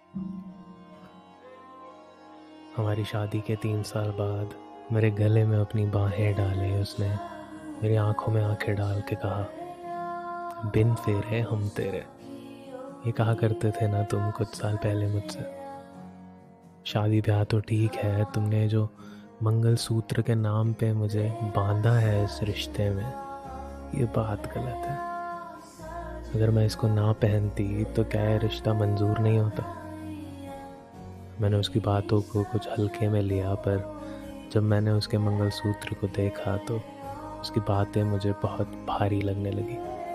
हमारी शादी के 3 साल बाद मेरे गले में अपनी बाहें डाले उसने, मेरी आंखों में आंखें डाल के कहा, बिन फेरे हम तेरे। ये कहा करते थे ना तुम कुछ साल पहले मुझसे। शादी ब्याह तो ठीक है, तुमने जो मंगलसूत्र के नाम पे मुझे बांधा है इस रिश्ते में, ये बात गलत है। अगर मैं इसको ना पहनती तो क्या ये रिश्ता मंजूर नहीं होता? मैंने उसकी बातों को कुछ हल्के में लिया, पर जब मैंने उसके मंगलसूत्र को देखा तो उसकी बातें मुझे बहुत भारी लगने लगी।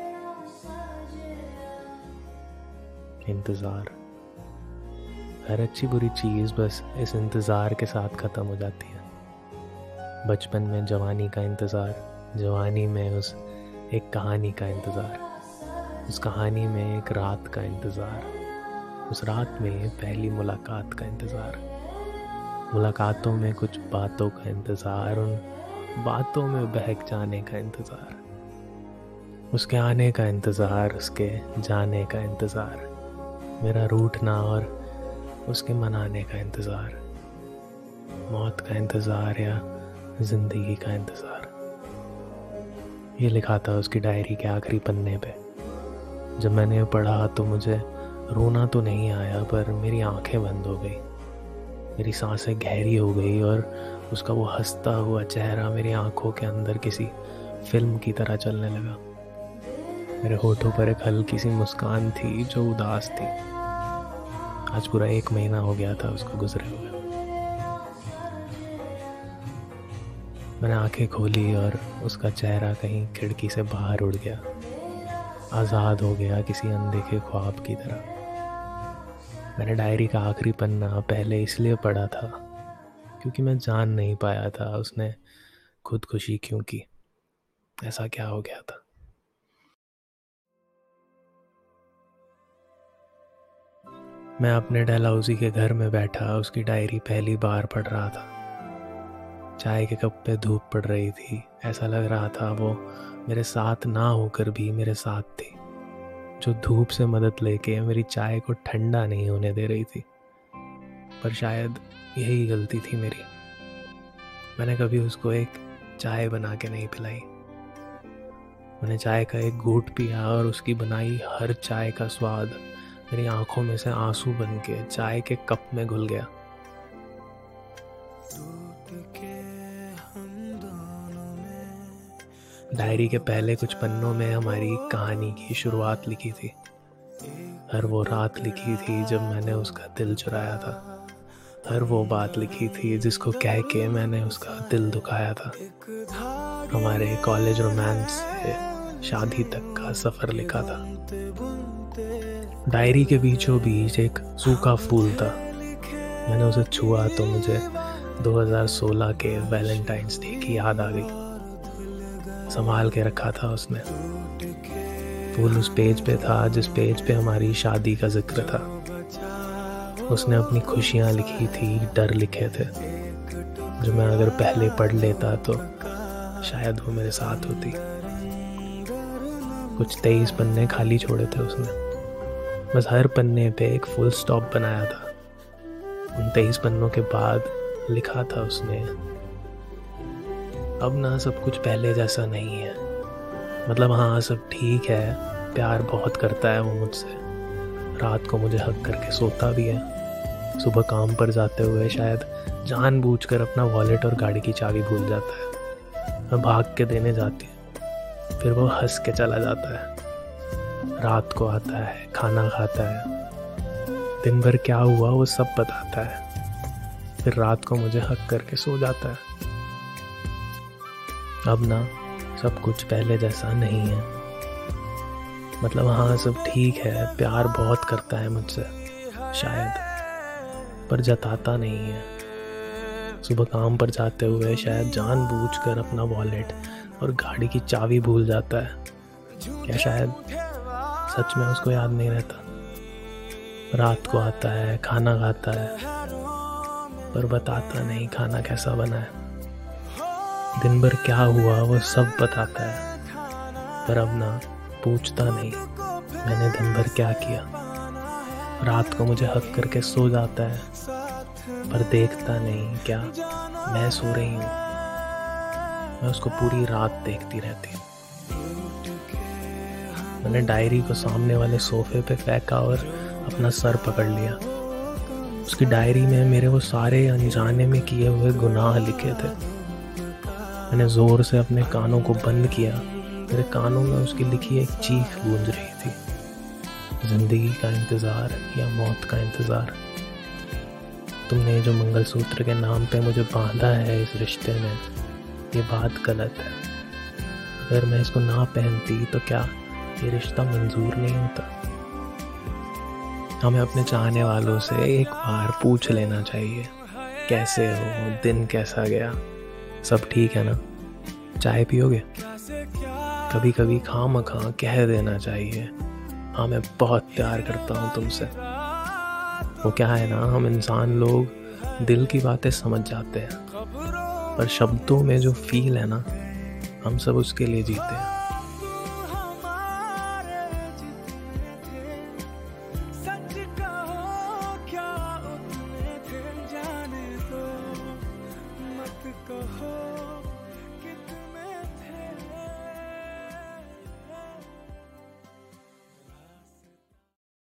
इंतज़ार, हर अच्छी बुरी चीज़ बस इस इंतज़ार के साथ ख़त्म हो जाती है। बचपन में जवानी का इंतज़ार, जवानी में उस एक कहानी का इंतज़ार, उस कहानी में एक रात का इंतज़ार, उस रात में पहली मुलाकात का इंतज़ार, मुलाकातों में कुछ बातों का इंतज़ार, उन बातों में बहक जाने का इंतज़ार, उसके आने का इंतज़ार, उसके जाने का इंतज़ार, मेरा रूठना और उसके मनाने का इंतज़ार, मौत का इंतज़ार या ज़िंदगी का इंतज़ार। ये लिखा था उसकी डायरी के आखिरी पन्ने पे। जब मैंने पढ़ा तो मुझे रोना तो नहीं आया, पर मेरी आंखें बंद हो गई, मेरी सांसें गहरी हो गई और उसका वो हंसता हुआ चेहरा मेरी आंखों के अंदर किसी फिल्म की तरह चलने लगा। मेरे होठों पर एक हल्की सी मुस्कान थी जो उदास थी। आज पूरा 1 महीना हो गया था उसको गुजरे हुए। मैंने आंखें खोली और उसका चेहरा कहीं खिड़की से बाहर उड़ गया, आज़ाद हो गया किसी अनदेखे ख्वाब की तरह। मैंने डायरी का आखिरी पन्ना पहले इसलिए पढ़ा था क्योंकि मैं जान नहीं पाया था उसने खुदकुशी क्यों की, ऐसा क्या हो गया था। मैं अपने डलहौजी के घर में बैठा उसकी डायरी पहली बार पढ़ रहा था। चाय के कप पे धूप पड़ रही थी, ऐसा लग रहा था वो मेरे साथ ना होकर भी मेरे साथ थी, जो धूप से मदद लेके मेरी चाय को ठंडा नहीं होने दे रही थी। पर शायद यही गलती थी मेरी, मैंने कभी उसको एक चाय बना के नहीं पिलाई। मैंने चाय का एक घूंट पिया और उसकी बनाई हर चाय का स्वाद मेरी आंखों में से आंसू बन के चाय के कप में घुल गया। डायरी के पहले कुछ पन्नों में हमारी कहानी की शुरुआत लिखी थी। हर वो रात लिखी थी जब मैंने उसका दिल चुराया था। हर वो बात लिखी थी जिसको कह के मैंने उसका दिल दुखाया था। हमारे कॉलेज रोमांस से शादी तक का सफ़र लिखा था। डायरी के बीचों बीच एक सूखा फूल था। मैंने उसे छुआ तो मुझे 2016 के वैलेंटाइंस डे की याद आ गई। संभाल के रखा था उसने। फूल उस पेज पे था जिस पेज पे हमारी शादी का जिक्र था। उसने अपनी खुशियाँ लिखी थी, डर लिखे थे, जो मैं अगर पहले पढ़ लेता तो शायद वो मेरे साथ होती। कुछ 23 पन्ने खाली छोड़े थे उसने, बस हर पन्ने पे एक फुल स्टॉप बनाया था। उन 23 पन्नों के बाद लिखा था उसने, अब ना सब कुछ पहले जैसा नहीं है। मतलब हाँ, सब ठीक है, प्यार बहुत करता है वो मुझसे, रात को मुझे हक करके सोता भी है। सुबह काम पर जाते हुए शायद जानबूझकर अपना वॉलेट और गाड़ी की चाबी भूल जाता है। मैं भाग के देने जाती हूँ, फिर वो हंस के चला जाता है। रात को आता है, खाना खाता है, दिन भर क्या हुआ वो सब बताता है, फिर रात को मुझे हक करके सो जाता है। अब ना सब कुछ पहले जैसा नहीं है। मतलब हाँ, सब ठीक है, प्यार बहुत करता है मुझसे शायद, पर जताता नहीं है। सुबह काम पर जाते हुए शायद जानबूझकर अपना वॉलेट और गाड़ी की चाबी भूल जाता है। क्या शायद सच में उसको याद नहीं रहता? रात को आता है, खाना खाता है, पर बताता नहीं खाना कैसा बना है। दिन भर क्या हुआ वो सब बताता है, पर अब ना पूछता नहीं मैंने दिन भर क्या किया। रात को मुझे हक करके सो जाता है, पर देखता नहीं क्या मैं सो रही हूँ। मैं उसको पूरी रात देखती रहती हूँ। मैंने डायरी को सामने वाले सोफे पे फेंका और अपना सर पकड़ लिया। उसकी डायरी में मेरे वो सारे अनजाने में किए हुए गुनाह लिखे थे। मैंने ज़ोर से अपने कानों को बंद किया। मेरे कानों में उसकी लिखी एक चीख गूंज रही थी, जिंदगी का इंतज़ार या मौत का इंतज़ार। तुमने जो मंगलसूत्र के नाम पे मुझे बांधा है इस रिश्ते में, ये बात गलत है। अगर मैं इसको ना पहनती तो क्या ये रिश्ता मंजूर नहीं होता? हमें अपने चाहने वालों से एक बार पूछ लेना चाहिए, कैसे हो, दिन कैसा गया, सब ठीक है ना, चाय पियोगे? कभी कभी खामखा कह देना चाहिए, हाँ मैं बहुत प्यार करता हूँ तुमसे। वो क्या है ना, हम इंसान लोग दिल की बातें समझ जाते हैं, पर शब्दों में जो फील है ना, हम सब उसके लिए जीते हैं।